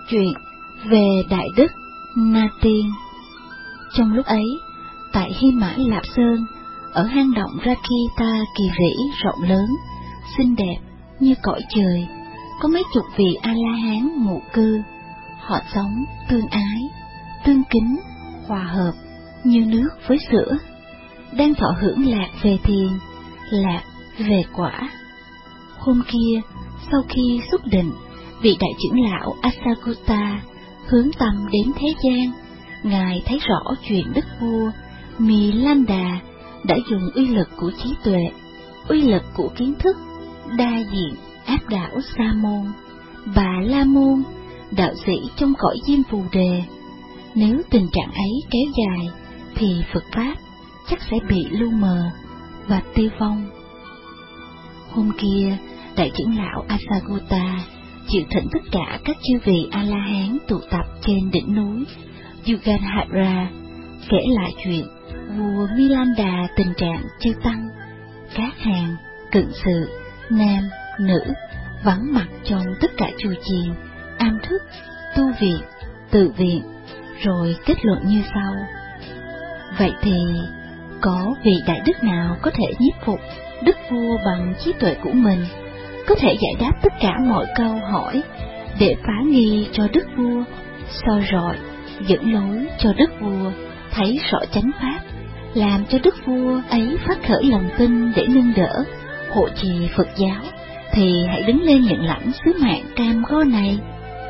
Chuyện về Đại Đức Na Tiên. Trong lúc ấy, tại Hy Mã Lạp Sơn, ở hang động Rakita kỳ vĩ rộng lớn, xinh đẹp như cõi trời, có mấy chục vị A-la-hán ngụ cư. Họ sống tương ái, tương kính, hòa hợp như nước với sữa, đang thọ hưởng lạc về thiền, lạc về quả. Hôm kia, sau khi xuất định, vị đại trưởng lão Asagutta hướng tâm đến thế gian. Ngài thấy rõ chuyện đức vua Milanda đã dùng uy lực của trí tuệ, uy lực của kiến thức đa diện áp đảo Sa môn, Bà La môn, đạo sĩ trong cõi Diêm Phù Đề. Nếu tình trạng ấy kéo dài, thì Phật pháp chắc sẽ bị lu mờ và tiêu vong. Hôm kia, đại trưởng lão Asagutta chịu thỉnh tất cả các chư vị A-la-hán tụ tập trên đỉnh núi Yugadhara, kể lại chuyện vua Milanda tình trạng chư tăng, các hàng cận sự, nam, nữ vắng mặt trong tất cả chùa chiền, am thức, tu viện, tự viện, rồi kết luận như sau. Vậy thì, có vị đại đức nào có thể nhiếp phục đức vua bằng trí tuệ của mình, có thể giải đáp tất cả mọi câu hỏi để phá nghi cho đức vua, soi rọi, dẫn lối cho đức vua thấy rõ chánh pháp, làm cho đức vua ấy phát khởi lòng tin để nâng đỡ, hộ trì Phật giáo, thì hãy đứng lên nhận lãnh sứ mạng cam go này.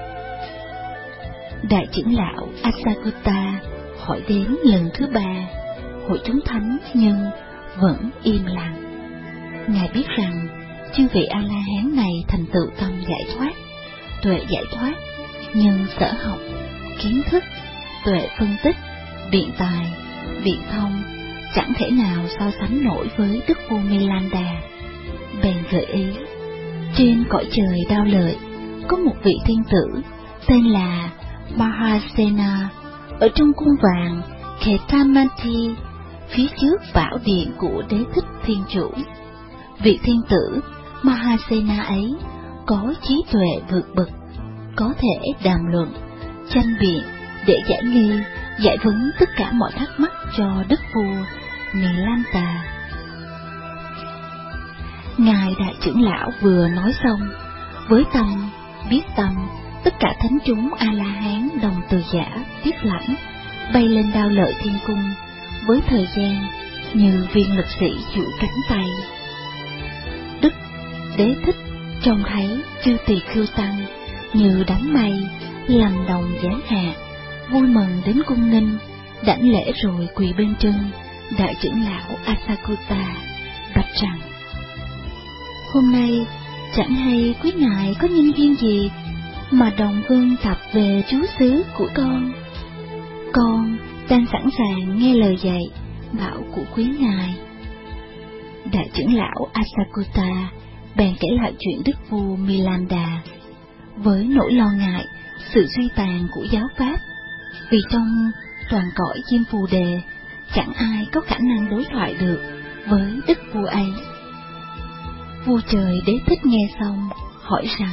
Đại trưởng lão Asagutta hỏi đến lần thứ ba, hội chúng thánh nhưng vẫn im lặng. Ngài biết rằng chư vị A-la-hán này thành tựu tâm giải thoát, tuệ giải thoát, nhưng sở học, kiến thức, tuệ phân tích, biện tài, biện thông chẳng thể nào so sánh nổi với đức vua Milanda. Bèn gợi ý, trên cõi trời Đao Lợi có một vị thiên tử tên là Mahasena, ở trong cung vàng Khetamanti, phía trước bảo điện của Đế Thích Thiên Chủ. Vị thiên tử Mahasena ấy có trí tuệ vượt bậc, có thể đàm luận, tranh biện để giải nghi, giải vấn tất cả mọi thắc mắc cho đức vua Milanda. Ngài đại trưởng lão vừa nói xong, với tâm, biết tâm, tất cả thánh chúng A-la-hán đồng từ giả, tiếp lãnh, bay lên Đao Lợi Thiên Cung, với thời gian như viên lực sĩ duỗi cánh tay. Đức Đế Thích trông thấy chư tỳ khưu tăng như đám mây làm đồng giáng hạ, vui mừng đến cung nghinh, đảnh lễ rồi quỳ bên chân đại trưởng lão Asagutta, bạch rằng: hôm nay chẳng hay quý ngài có nhân duyên gì mà đồng vương tập về trú xứ của con đang sẵn sàng nghe lời dạy bảo của quý ngài. Đại trưởng lão Asagutta bèn kể lại chuyện đức vua Milanda, với nỗi lo ngại sự suy tàn của giáo pháp, vì trong toàn cõi Diêm Phù Đề chẳng ai có khả năng đối thoại được với đức vua ấy. Vua trời Đế Thích nghe xong hỏi rằng: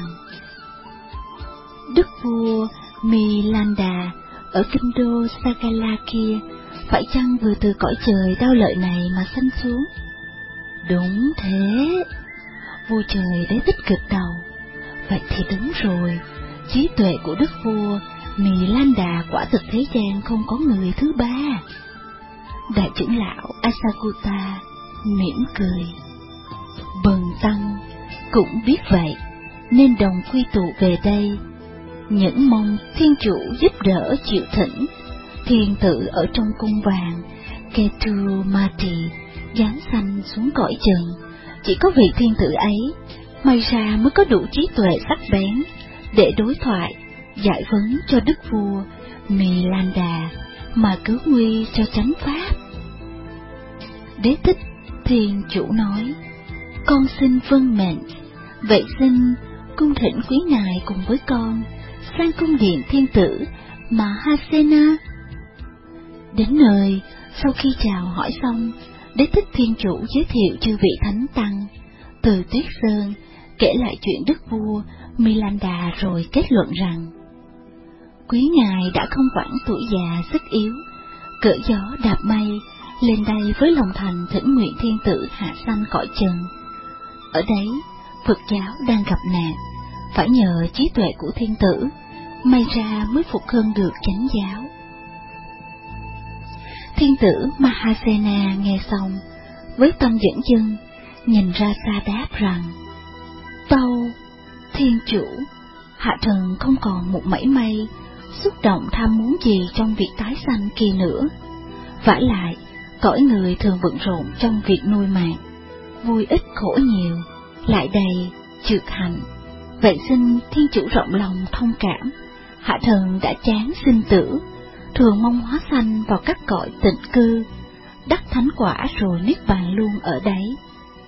đức vua Milanda ở kinh đô Sagala kia phải chăng vừa từ cõi trời Đao Lợi này mà sanh xuống? Đúng thế. Vua trời Đế Thích gật đầu. Vậy thì đúng rồi, trí tuệ của đức vua Milanda quả thực thế gian không có người thứ ba. Đại trưởng lão Asagutta mỉm cười. Bần tăng cũng biết vậy, nên đồng quy tụ về đây, những mong thiên chủ giúp đỡ chịu thỉnh thiên tử ở trong cung vàng Ketumati giáng sanh xuống cõi trần. Chỉ có vị thiên tử ấy may ra mới có đủ trí tuệ sắc bén để đối thoại, giải vấn cho đức vua Milanda mà cứu nguy cho chánh pháp. Đế Thích Thiên Chủ nói: con xin vâng mệnh. Vậy xin cung thỉnh quý ngài cùng với con sang cung điện thiên tử Mahasena. Đến nơi, sau khi chào hỏi xong, Đế Thích Thiên Chủ giới thiệu chư vị thánh tăng từ Tuyết Sơn, kể lại chuyện đức vua Milanda rồi kết luận rằng: Quý ngài đã không quản tuổi già sức yếu, cỡ gió đạp mây lên đây với lòng thành thỉnh nguyện thiên tử hạ sanh cõi trần. Ở đấy, Phật giáo đang gặp nạn, phải nhờ trí tuệ của thiên tử, may ra mới phục hưng được chánh giáo. Thiên tử Mahasena nghe xong, với tâm dẫn dân, nhìn ra xa đáp rằng: Tâu, thiên chủ, hạ thần không còn một mảy may xúc động tham muốn gì trong việc tái sanh kia nữa. Vả lại, cõi người thường bận rộn trong việc nuôi mạng, vui ít khổ nhiều, lại đầy trược hạnh. Vậy xin thiên chủ rộng lòng thông cảm, hạ thần đã chán sinh tử, thường mong hóa sanh vào các cõi tịnh cư, đắc thánh quả rồi niết bàn luôn ở đấy.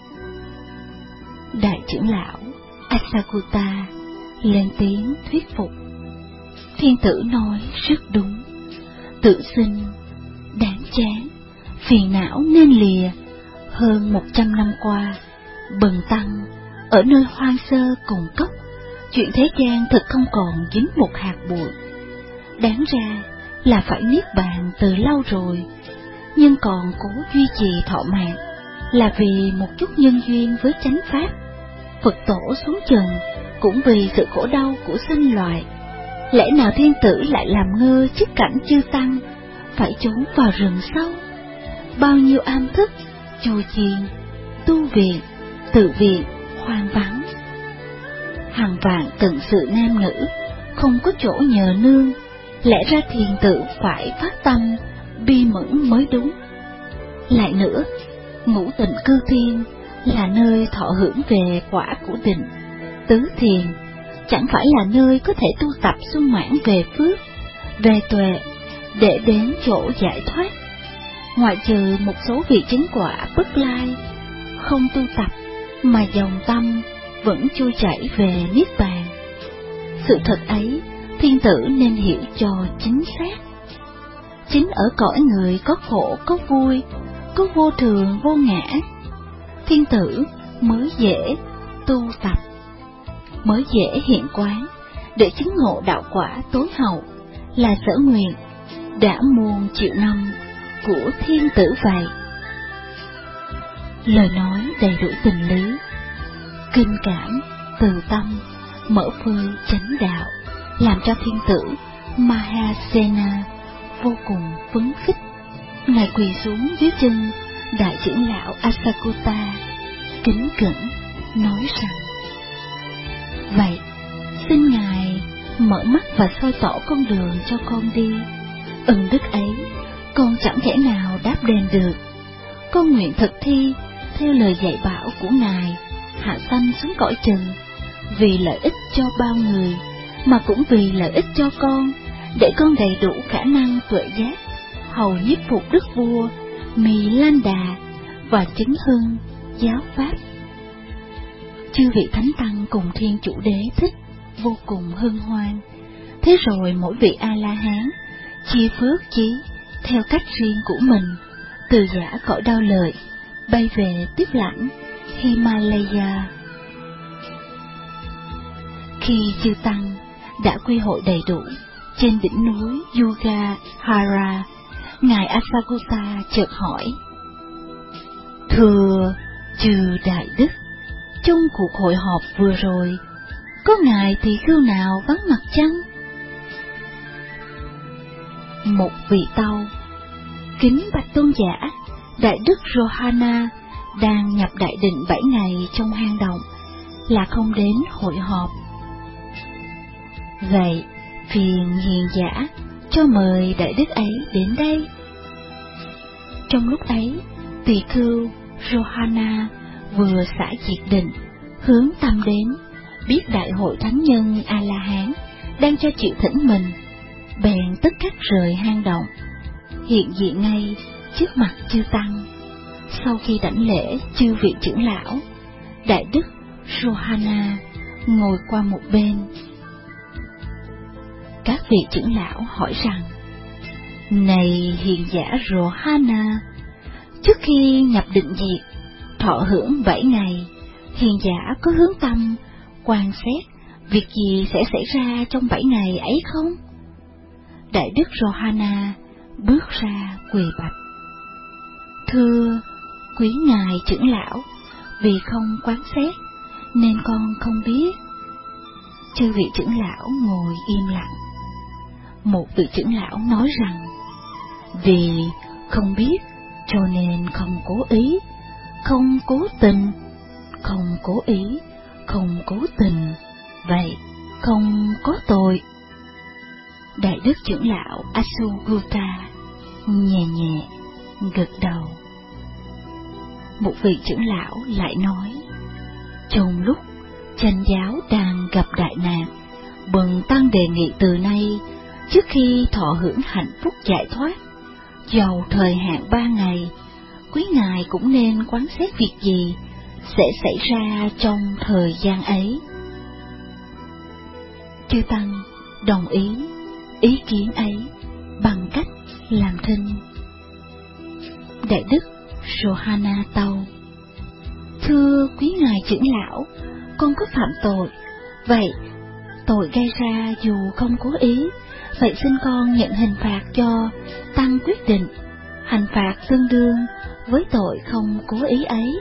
Đại trưởng lão Asakuta lên tiếng thuyết phục. Thiên tử nói rất đúng, tự sinh đáng chán, phiền não nên lìa. Hơn 100 năm qua, bần tăng ở nơi hoang sơ cùng cốc, chuyện thế gian thật không còn dính một hạt bụi. Đáng ra là phải niết bàn từ lâu rồi, nhưng còn cố duy trì thọ mạng là vì một chút nhân duyên với chánh pháp. Phật tổ xuống trần cũng vì sự khổ đau của sinh loại. Lẽ nào thiên tử lại làm ngơ trước cảnh chư tăng phải trốn vào rừng sâu? Bao nhiêu am thức, chùa chiền, tu viện, tự viện hoang vắng, hàng vạn tận sự nam nữ không có chỗ nhờ nương. Lẽ ra thiền tử phải phát tâm bi mẫn mới đúng. Lại nữa, ngũ tịnh cư thiên là nơi thọ hưởng về quả của định, tứ thiền chẳng phải là nơi có thể tu tập sung mãn về phước, về tuệ để đến chỗ giải thoát. Ngoại trừ một số vị chứng quả bất lai, không tu tập mà dòng tâm vẫn trôi chảy về niết bàn. Sự thật ấy thiên tử nên hiểu cho chính xác. Chính ở cõi người có khổ có vui, có vô thường vô ngã, thiên tử mới dễ tu tập, mới dễ hiện quán để chứng ngộ đạo quả tối hậu là sở nguyện đã muôn triệu năm của thiên tử vậy. Lời nói đầy đủ tình lý, kinh cảm, từ tâm, mở phơi chánh đạo, làm cho thiên tử Mahasena vô cùng phấn khích. Ngài quỳ xuống dưới chân đại trưởng lão Asakuta, kính cẩn nói rằng: Vậy, xin ngài mở mắt và soi tỏ con đường cho con đi. Ân đức ấy con chẳng thể nào đáp đền được. Con nguyện thực thi theo lời dạy bảo của ngài, hạ sanh xuống cõi trần, vì lợi ích cho bao người, mà cũng vì lợi ích cho con, để con đầy đủ khả năng tuệ giác, hầu nhiếp phục đức vua Mì Lan Đà và chứng hưng giáo pháp. Chư vị thánh tăng cùng thiên chủ đế thích vô cùng hân hoan. Thế rồi mỗi vị A La Hán chia phước chí theo cách riêng của mình, từ giã cõi đau lợi bay về tiếp lãnh Himalaya. Khi chư tăng đã quy hội đầy đủ trên đỉnh núi Yugahara, ngài Asakuta chợt hỏi: Thưa chư đại đức, trong cuộc hội họp vừa rồi, có ngài tỳ khưu nào vắng mặt chăng? Một vị tâu: Kính bạch tôn giả, đại đức Rohana đang nhập đại định 7 ngày trong hang động, là không đến hội họp. Vậy phiền hiền giả cho mời đại đức ấy đến đây. Trong lúc ấy, tỳ khưu Rohana vừa xả diệt định, hướng tâm đến, biết đại hội thánh nhân A La Hán đang cho chịu thỉnh mình, bèn tức khắc rời hang động, hiện diện ngay trước mặt chư tăng. Sau khi đảnh lễ chư vị trưởng lão, đại đức Rohana ngồi qua một bên. Các vị trưởng lão hỏi rằng: Này hiền giả Rohana, trước khi nhập định diệt, thọ hưởng 7 ngày, hiền giả có hướng tâm quan xét việc gì sẽ xảy ra trong 7 ngày ấy không? Đại đức Rohana bước ra quỳ bạch: Thưa quý ngài trưởng lão, vì không quán xét nên con không biết. Chư vị trưởng lão ngồi im lặng. Một vị trưởng lão nói rằng: Vì không biết cho nên không cố ý, không cố tình, không cố ý, không cố tình, vậy không có tội. Đại đức trưởng lão Asugutta nhẹ nhẹ gật đầu. Một vị trưởng lão lại nói: Trong lúc chánh giáo đang gặp đại nạn, bần tăng đề nghị từ nay, trước khi thọ hưởng hạnh phúc giải thoát, dầu thời hạn 3 ngày, quý ngài cũng nên quán xét việc gì sẽ xảy ra trong thời gian ấy. Chư tăng đồng ý ý kiến ấy bằng cách làm thinh. Đại đức Rohana tâu: Thưa quý ngài trưởng lão, con có phạm tội, vậy tội gây ra dù không cố ý, vậy xin con nhận hình phạt cho tăng quyết định, hình phạt tương đương với tội không cố ý ấy.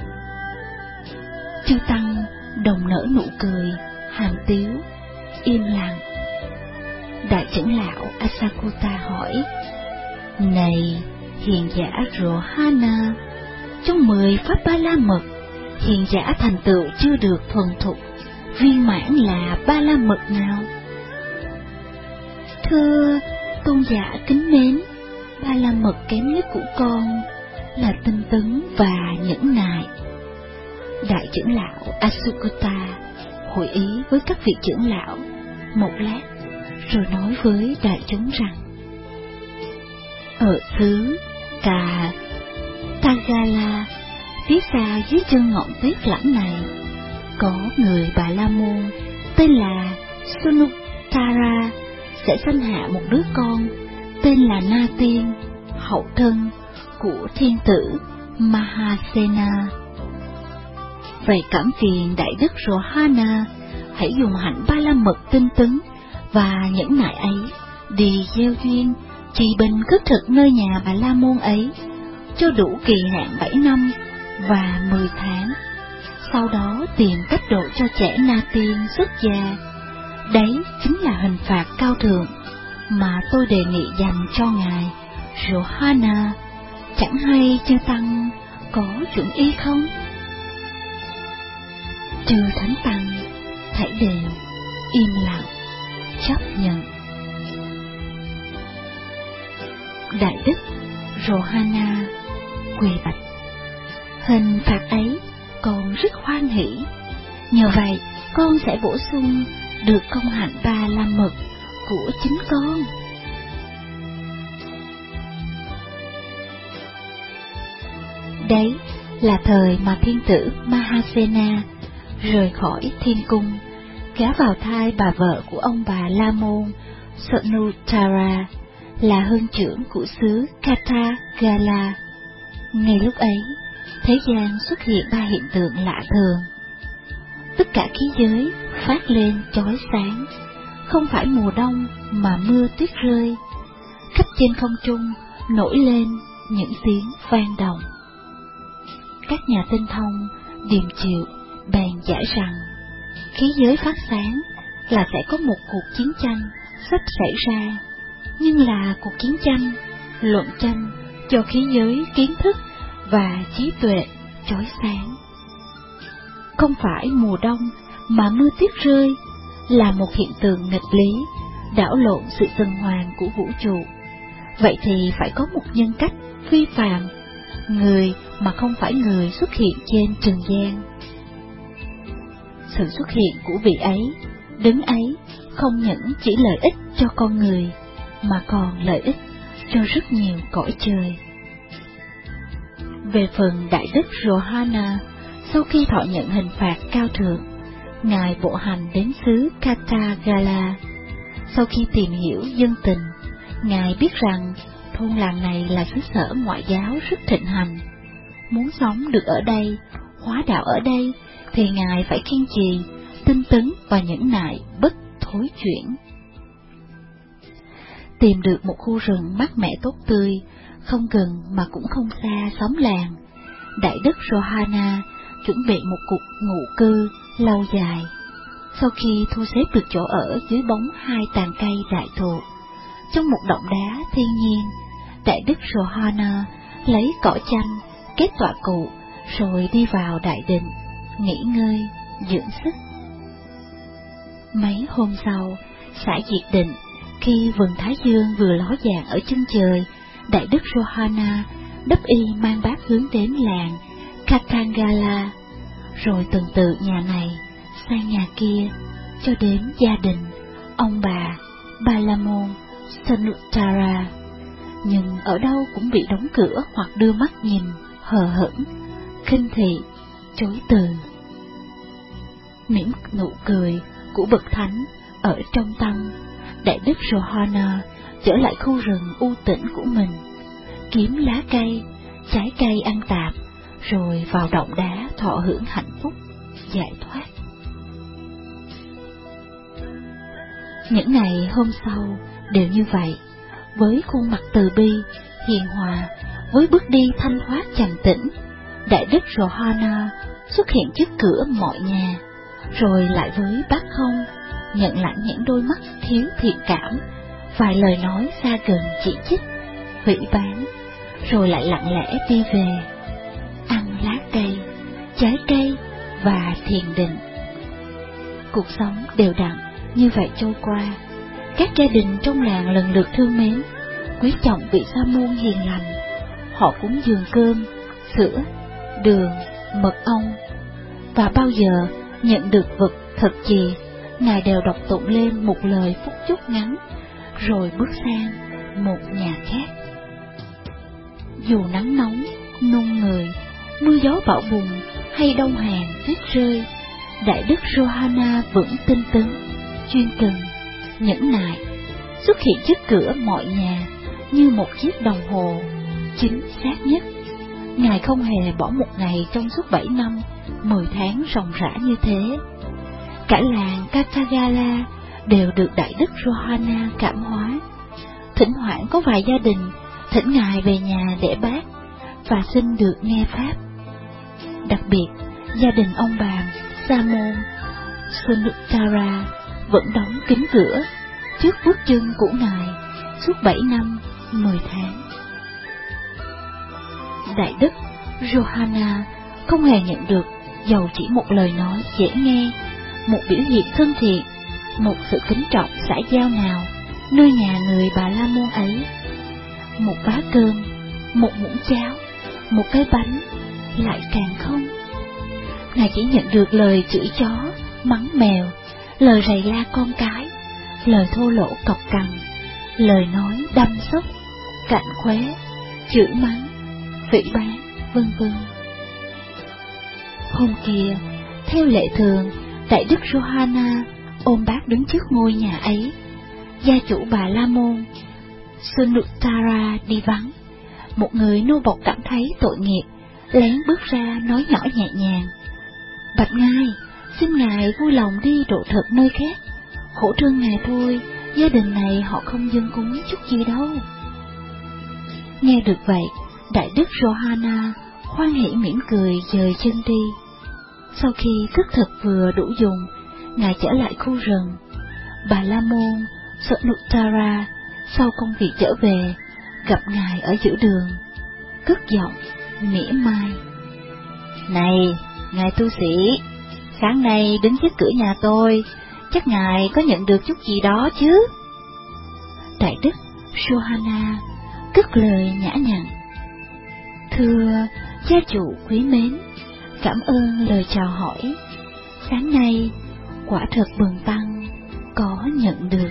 Chư tăng đồng nở nụ cười hàm tiếu, im lặng. Đại trưởng lão Asakota hỏi: Này hiền giả Rohana, trong 10 pháp Ba La Mật, hiền giả thành tựu chưa được thuần thục viên mãn là Ba La Mật nào? Thưa tôn giả kính mến, Ba La Mật kém nhất của con là tinh tấn và nhẫn nại. Đại trưởng lão Asukota hội ý với các vị trưởng lão một lát, rồi nói với đại chúng rằng: Ở xứ Tagala, phía xa dưới chân ngọn tuyết lãnh này, có người Bà La Môn tên là Sunuttara sẽ sanh hạ một đứa con tên là Na Tiên, hậu thân của thiên tử Mahasena. Vậy cảm phiền đại đức Rohana hãy dùng hạnh Ba La Mật tinh tấn và nhẫn nại ấy đi gieo duyên trì bình khất thực nơi nhà Bà La Môn ấy cho đủ kỳ hạn 7 năm và 10 tháng. Sau đó tìm cách độ cho trẻ Na Tiên xuất gia. Đấy chính là hình phạt cao thượng mà tôi đề nghị dành cho ngài Rohana. Chẳng hay chư tăng có chuẩn ý không? Chư thánh tăng thảy đều im lặng chấp nhận. Đại đức Rohana quỳ bạch: Hình phạt ấy con rất hoan hỷ, nhờ vậy con sẽ bổ sung được công hạnh Ba La Mật của chính con. Đấy là thời mà thiên tử Mahasena rời khỏi thiên cung, gả vào thai bà vợ của ông bà La Môn Sunuttara, là hương trưởng của xứ Katagala. Ngay lúc ấy, thế gian xuất hiện 3 hiện tượng lạ thường. Tất cả khí giới phát lên chói sáng, không phải mùa đông mà mưa tuyết rơi. Khắp trên không trung nổi lên những tiếng vang động. Các nhà tinh thông điềm chịu bèn giải rằng khí giới phát sáng là sẽ có một cuộc chiến tranh sắp xảy ra, nhưng là cuộc chiến tranh luận tranh cho khí giới kiến thức và trí tuệ chói sáng. Không phải mùa đông mà mưa tuyết rơi là một hiện tượng nghịch lý, đảo lộn sự tuần hoàn của vũ trụ. Vậy thì phải có một nhân cách phi phàm, người mà không phải người xuất hiện trên trần gian. Sự xuất hiện của vị ấy, đấng ấy, không những chỉ lợi ích cho con người, mà còn lợi ích cho rất nhiều cõi trời. Về phần đại đức Rohana, sau khi thọ nhận hình phạt cao thượng, ngài bộ hành đến xứ Katagala. Sau khi tìm hiểu dân tình, ngài biết rằng thôn làng này là xứ sở ngoại giáo rất thịnh hành. Muốn sống được ở đây, hóa đạo ở đây, thì ngài phải kiên trì, tinh tấn và nhẫn nại bất thối chuyển. tìm được một khu rừng mát mẻ tốt tươi, không gần mà cũng không xa xóm làng, Đại đức Rohana chuẩn bị một cuộc ngụ cư lâu dài. Sau khi thu xếp được chỗ ở dưới bóng hai tàn cây đại thụ, trong một động đá thiên nhiên, Đại đức Rohana lấy cỏ chanh kết tọa cụ, rồi đi vào đại định, nghỉ ngơi, dưỡng sức. Mấy hôm sau, xã Diệt Định, khi vầng thái dương vừa ló dạng ở chân trời, Đại đức Rohana đắp y mang bát hướng đến làng Katangala, rồi tuần tự nhà này sang nhà kia, cho đến gia đình ông bà Balamon Sanuttara, nhưng ở đâu cũng bị đóng cửa hoặc đưa mắt nhìn hờ hững, khinh thị, chối từ. Mỉm nụ cười của bậc thánh ở trong tâm, Đại đức Rohana trở lại khu rừng u tĩnh của mình, kiếm lá cây, trái cây ăn tạp, rồi vào động đá thọ hưởng hạnh phúc, giải thoát. Những ngày hôm sau đều như vậy, với khuôn mặt từ bi, hiền hòa, với bước đi thanh thoát trầm tĩnh, Đại đức Rohana xuất hiện trước cửa mọi nhà, rồi lại với bát không, nhận lãnh những đôi mắt thiếu thiện cảm, vài lời nói xa gần chỉ trích, hủy bán, rồi lại lặng lẽ đi về, ăn lá cây, trái cây và thiền định. Cuộc sống đều đặn như vậy trôi qua. Các gia đình trong làng lần lượt thương mến, quý trọng vị sa môn hiền lành. Họ cúng dường cơm, sữa, đường, mật ong, và bao giờ nhận được vật thật gì, Ngài đều đọc tụng lên một lời phúc chúc ngắn, rồi bước sang một nhà khác. Dù nắng nóng, nung người, mưa gió bão bùng hay đông hàng tuyết rơi, Đại đức Rohana vẫn tinh tấn, chuyên cần, nhẫn nại, xuất hiện trước cửa mọi nhà như một chiếc đồng hồ chính xác nhất. Ngài không hề bỏ một ngày trong suốt 7 năm, 10 tháng ròng rã như thế. Cả làng Katagala đều được Đại đức Rohana cảm hóa. Thỉnh thoảng có vài gia đình thỉnh Ngài về nhà để bác và xin được nghe pháp. Đặc biệt, gia đình ông bà Sa môn Sanuttara vẫn đóng kín cửa trước bước chân của Ngài suốt 7 năm, 10 tháng. Đại đức Rohana không hề nhận được dầu chỉ một lời nói dễ nghe, một biểu hiện thân thiện, một sự kính trọng xã giao nào nơi nhà người Bà La Môn ấy. Một bát cơm, một muỗng cháo, một cái bánh, lại càng không. Ngài chỉ nhận được lời chửi chó, mắng mèo, lời rầy la con cái, lời thô lỗ cọc cằn, lời nói đâm sốc, cạnh khóe, chửi mắng, phỉ báng, vân vân. Hôm kia, theo lệ thường, Đại đức Rohana ôm bát đứng trước ngôi nhà ấy. Gia chủ Bà La Môn Sanuttara đi vắng. Một người nô bộc cảm thấy tội nghiệp, lén bước ra nói nhỏ nhẹ nhàng: "Bạch Ngài, xin Ngài vui lòng đi độ thực nơi khác. Khổ trương Ngài thôi, gia đình này họ không dâng cúng chút gì đâu." Nghe được vậy, Đại đức Rohana hoan hỉ mỉm cười dời chân đi. Sau khi thức thực vừa đủ dùng, Ngài trở lại khu rừng. Bà La Môn Sanuttara sau công việc trở về, gặp Ngài ở giữa đường, cất giọng mỉa mai: "Này, Ngài tu sĩ, sáng nay đứng trước cửa nhà tôi, chắc Ngài có nhận được chút gì đó chứ?" Đại đức Rohana cất lời nhã nhặn: "Thưa gia chủ quý mến, cảm ơn lời chào hỏi. Sáng nay quả thật bần tăng có nhận được."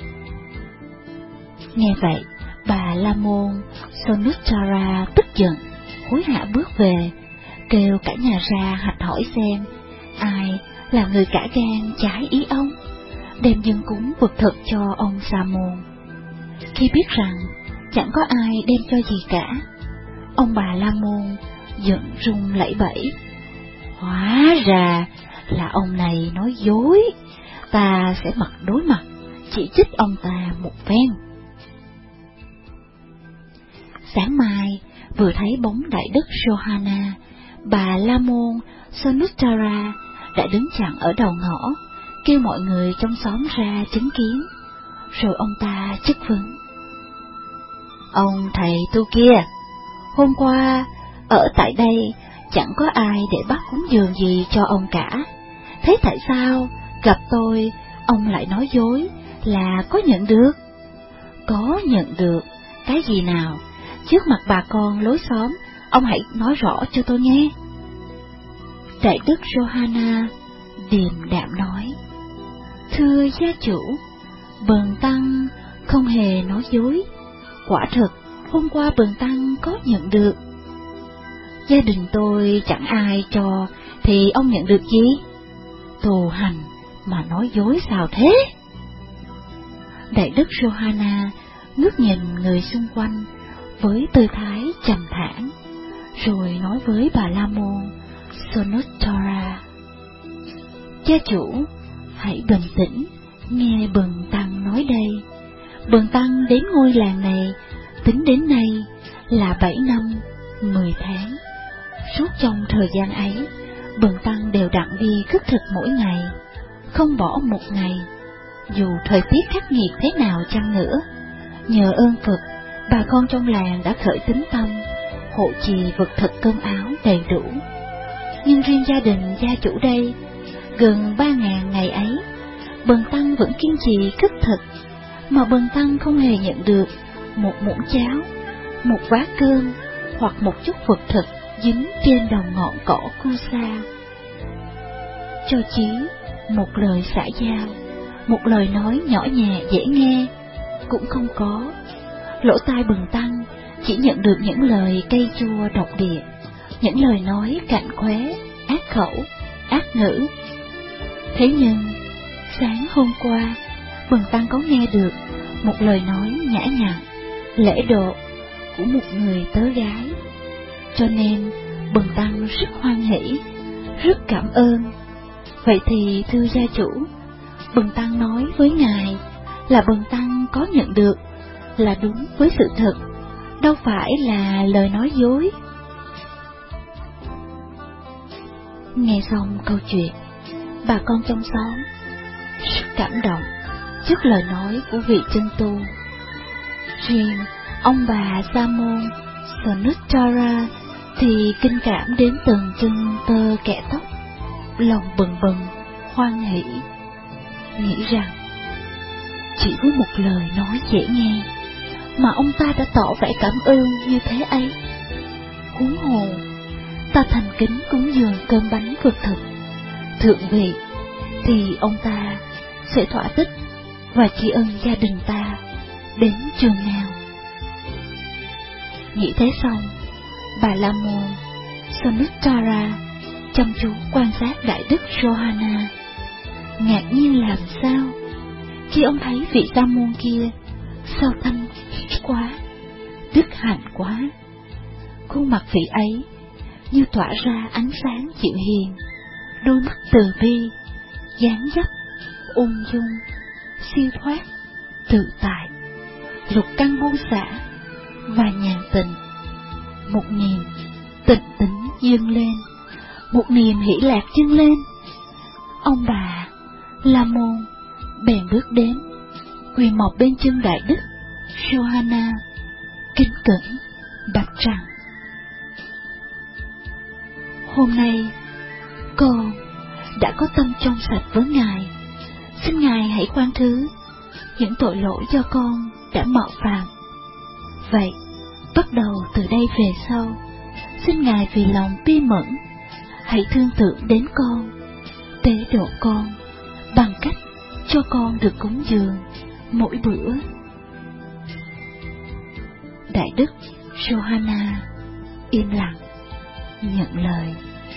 Nghe vậy, bà La Môn Sanuttara tức giận, hối hả bước về, kêu cả nhà ra hạch hỏi xem ai là người cả gan trái ý ông, đem dâng cúng vật thực cho ông Sa môn. Khi biết rằng chẳng có ai đem cho gì cả, ông bà La Môn giận run lẩy bẩy: "Hóa ra là ông này nói dối, ta sẽ mặt đối mặt chỉ trích ông ta một phen." Sáng mai vừa thấy bóng đại đức Johanna, bà La Môn Sanuttara đã đứng chặn ở đầu ngõ, kêu mọi người trong xóm ra chứng kiến. Rồi ông ta chất vấn: "Ông thầy tu kia, hôm qua ở tại đây chẳng có ai để bắt cúng dường gì cho ông cả. Thế tại sao gặp tôi ông lại nói dối là có nhận được?" "Có nhận được cái gì nào? Trước mặt bà con lối xóm, ông hãy nói rõ cho tôi nghe." Đại đức Johanna điềm đạm nói: "Thưa gia chủ, bần tăng không hề nói dối. Quả thực hôm qua bần tăng có nhận được." "Gia đình tôi chẳng ai cho thì ông nhận được gì? Tù hành mà nói dối sao thế?" Đại đức Johanna ngước nhìn người xung quanh với tư thái trầm thản, rồi nói với bà La Môn Sanuttara: "Gia chủ, hãy bình tĩnh nghe bần tăng nói đây. Bần tăng đến ngôi làng này tính đến nay là 7 năm 10 tháng. Suốt trong thời gian ấy, bần tăng đều đặn đi khất thực mỗi ngày, không bỏ một ngày, dù thời tiết khắc nghiệt thế nào chăng nữa. Nhờ ơn Phật, bà con trong làng đã khởi tín tâm, hộ trì vật thực cơm áo đầy đủ. Nhưng riêng gia đình gia chủ đây, gần 3.000 ngày ấy, bần tăng vẫn kiên trì khất thực, mà bần tăng không hề nhận được một muỗng cháo, một bát cơm hoặc một chút vật thực dính trên đầu ngọn cỏ cu sa. Cho chí một lời xã giao, một lời nói nhỏ nhẹ dễ nghe cũng không có. Lỗ tai bần tăng chỉ nhận được những lời cay chua độc địa, những lời nói cạnh khóe, ác khẩu, ác ngữ. Thế nhưng sáng hôm qua, bần tăng có nghe được một lời nói nhã nhặn, lễ độ của một người tớ gái, cho nên bần tăng rất hoan hỷ, rất cảm ơn. Vậy thì thưa gia chủ, bần tăng nói với ngài là bần tăng có nhận được là đúng với sự thật, đâu phải là lời nói dối." Nghe xong câu chuyện, bà con trong xóm rất cảm động trước lời nói của vị chân tu. Riêng ông bà Sa Môn Sanuttara thì kinh cảm đến từng chân tơ kẽ tóc, lòng bừng bừng hoan hỷ, nghĩ rằng chỉ với một lời nói dễ nghe mà ông ta đã tỏ vẻ cảm ơn như thế ấy. Huống hồ ta thành kính cúng dường cơm bánh vật thực thượng vị, thì ông ta sẽ thỏa thích và tri ân gia đình ta đến chừng nào. Nghĩ thế xong, bà La Môn Sanuttara chăm chú quan sát đại đức Johanna, ngạc nhiên làm sao khi ông thấy vị sa môn kia sao thanh quá, đức hạnh quá. Khuôn mặt vị ấy như tỏa ra ánh sáng dịu hiền, đôi mắt từ bi, dáng dấp ung dung, siêu thoát, tự tại, lục căn buông xả và nhàn tình. Một niềm tịnh tĩnh dâng lên, một niềm hỷ lạc dâng lên. Ông bà La Môn bèn bước đến, quỳ mọp bên chân đại đức Johanna, kính cẩn bạch rằng: "Hôm nay con đã có tâm trong sạch với ngài, xin ngài hãy khoan thứ những tội lỗi do con đã mạo phạm. Vậy bắt đầu từ đây về sau, xin ngài vì lòng bi mẫn hãy thương tưởng đến con, tế độ con bằng cách cho con được cúng dường mỗi bữa." Đại đức Johanna im lặng nhận lời.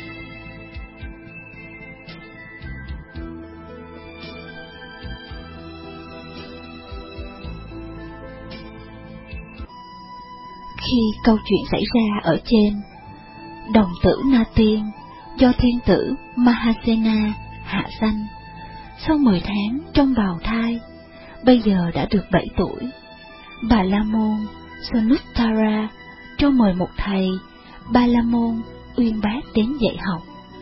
Khi câu chuyện xảy ra ở trên, đồng tử Na Tiên do thiên tử Mahasena hạ sanh, sau 10 tháng trong bào thai, bây giờ đã được 7 tuổi. Bà La Môn Sanuttara cho mời một thầy Ba La Môn uyên bác đến dạy học.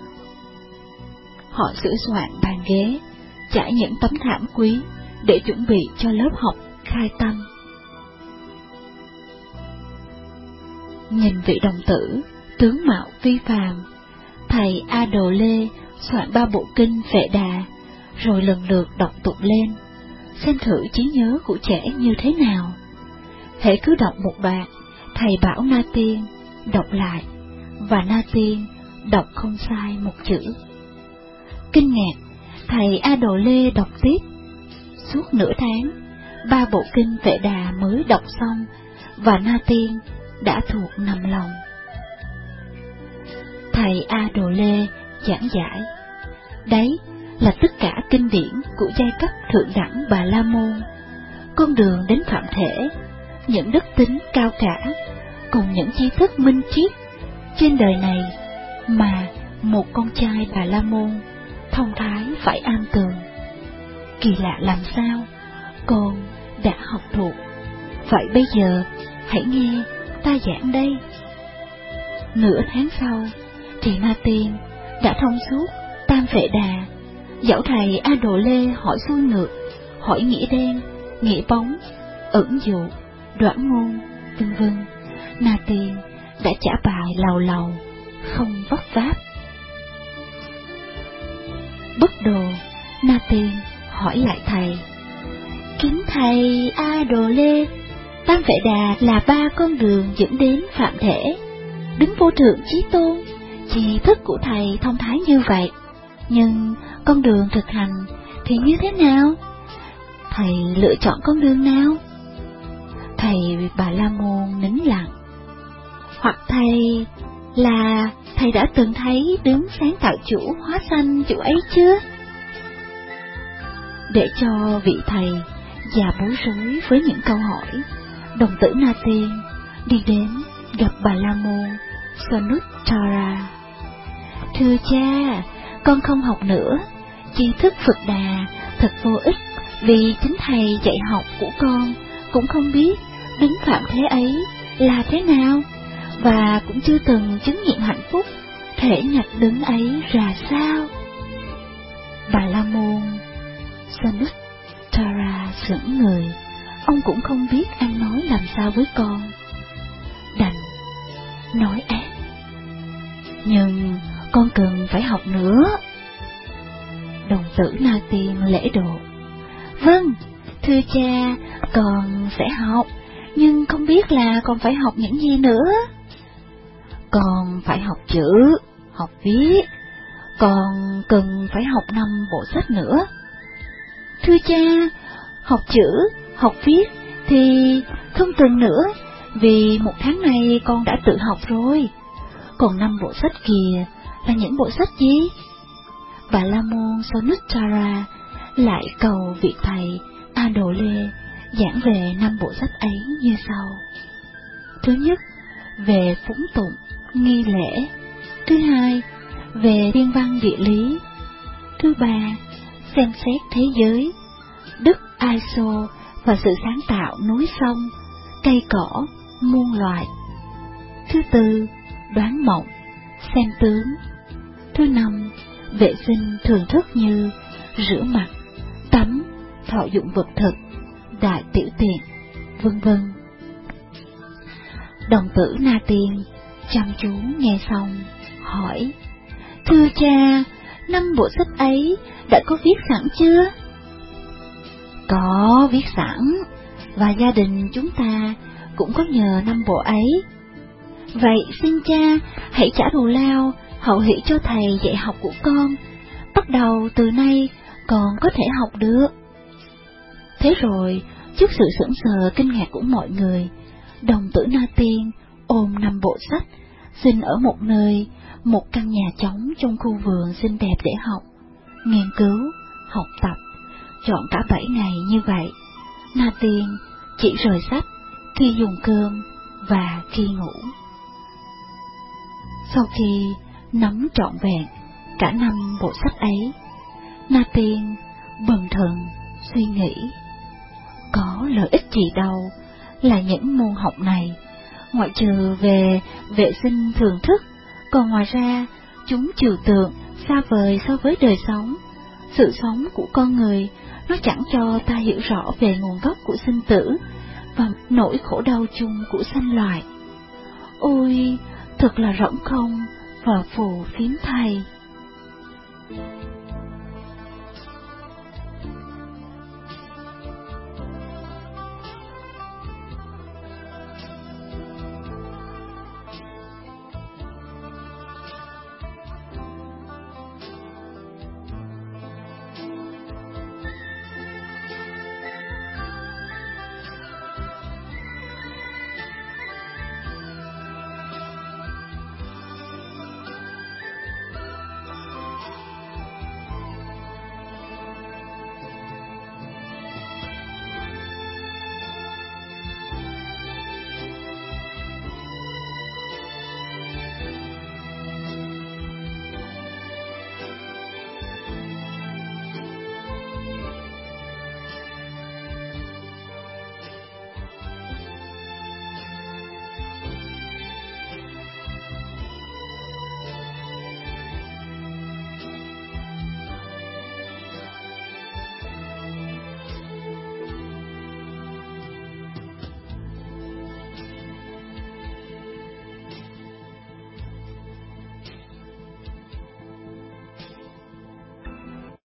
Họ sửa soạn bàn ghế, trải những tấm thảm quý để chuẩn bị cho lớp học khai tâm. Nhìn vị đồng tử tướng mạo phi phàm, thầy A Đồ Lê soạn 3 bộ kinh Vệ Đà, rồi lần lượt đọc tụng lên, xem thử trí nhớ của trẻ như thế nào. Hễ cứ đọc một đoạn, thầy bảo Na Tiên đọc lại, và Na Tiên đọc không sai một chữ. Kinh ngạc, thầy A Đồ Lê đọc tiếp. Suốt nửa tháng, 3 bộ kinh Vệ Đà mới đọc xong, và Na Tiên đã thuộc nằm lòng. Thầy A Đồ Lê giảng giải, đấy là tất cả kinh điển của giai cấp thượng đẳng Bà La Môn, con đường đến phạm thể, những đức tính cao cả, cùng những tri thức minh triết trên đời này mà một con trai Bà La Môn thông thái phải am tường. Kỳ lạ làm sao, con đã học thuộc. Vậy bây giờ hãy nghe ta giảng đây. Nửa tháng sau thì Na Tiên đã thông suốt Tam Vệ Đà. Dẫu thầy A Đồ Lê hỏi xuôi ngược, hỏi nghĩa đen, nghĩa bóng, ẩn dụ, đoản ngôn, vân vân, Na Tiên đã trả bài lầu lầu, không vấp váp. Bất đồ, Na Tiên hỏi lại thầy: kính thầy A Đồ Lê, Tam Vệ Đà là 3 con đường dẫn đến phạm thể, đứng vô thượng chí tôn, tri thức của thầy thông thái như vậy, nhưng con đường thực hành thì như thế nào? Thầy lựa chọn con đường nào? Thầy Bà La Môn nín lặng. Hoặc thầy đã từng thấy đứng sáng tạo chủ hóa sanh chủ ấy chưa? Để cho vị thầy già bối rối với những câu hỏi, đồng tử Na Tiên đi đến gặp Bà La Môn Sanuttara. Thưa cha, con không học nữa, tri thức Phật Đà thật vô ích, vì chính thầy dạy học của con cũng không biết đứng phạm thế ấy là thế nào, và cũng chưa từng chứng nghiệm hạnh phúc thể nhập đứng ấy ra sao. Bà La Môn Sanuttara sững người, ông cũng không biết ăn nói làm sao với con, đành nói ác: nhưng con cần phải học nữa. Đồng tử Na Tiên lễ độ: vâng, thưa cha, con sẽ học, nhưng không biết là con phải học những gì nữa. Con phải học chữ, học viết, con cần phải học 5 bộ sách nữa. Thưa cha, học chữ, học viết thì không cần nữa, vì 1 tháng này con đã tự học rồi. Còn 5 bộ sách kìa là những bộ sách gì? Bà La Môn Sanuttara lại cầu vị thầy A Đồ Lê giảng về 5 bộ sách ấy như sau. Thứ nhất, về phúng tụng, nghi lễ. Thứ hai, về thiên văn địa lý. Thứ ba, xem xét thế giới, đức Aiso và sự sáng tạo núi sông, cây cỏ, muôn loài. Thứ tư, đoán mộng, xem tướng. Thứ năm, vệ sinh thường thức như rửa mặt, tắm, thọ dụng vật thực, đại tiểu tiện, vân vân. Đồng tử Na Tiên chăm chú nghe xong, hỏi: thưa cha, 5 bộ sách ấy đã có viết sẵn chưa? Có viết sẵn, và gia đình chúng ta cũng có nhờ 5 bộ ấy. Vậy xin cha hãy trả thù lao hậu hỷ cho thầy dạy học của con, bắt đầu từ nay con có thể học được. Thế rồi, trước sự sững sờ kinh ngạc của mọi người, đồng tử Na Tiên ôm 5 bộ sách, xin ở một nơi, một căn nhà trống trong khu vườn xinh đẹp để học, nghiên cứu, học tập, chọn cả 7 ngày như vậy. Na Tiên chỉ rời sách khi dùng cơm và khi ngủ. Sau khi nắm trọn vẹn cả 5 bộ sách ấy, Na Tiên bần thần suy nghĩ, có lợi ích gì đâu là những môn học này ngoại trừ về vệ sinh thưởng thức, còn ngoài ra chúng trừu tượng, xa vời so với đời sống. Sự sống của con người, nó chẳng cho ta hiểu rõ về nguồn gốc của sinh tử và nỗi khổ đau chung của sanh loại. Ôi, thật là rỗng không và phù phiếm thay.